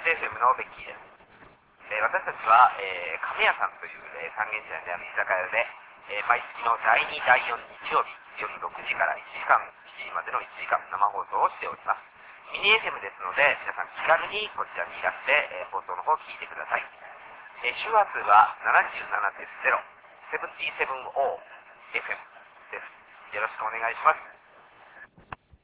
FM のベッキーです。私たちは、亀屋さんという、三軒茶屋にある居酒屋で、毎月の第2、第4日曜日、夜6時から1時間、7時までの1時間生放送をしております。ミニ FM ですので、皆さん気軽にこちらにいらして、放送の方を聞いてください。周波数は 77.0、77O FM です。よろしくお願いします。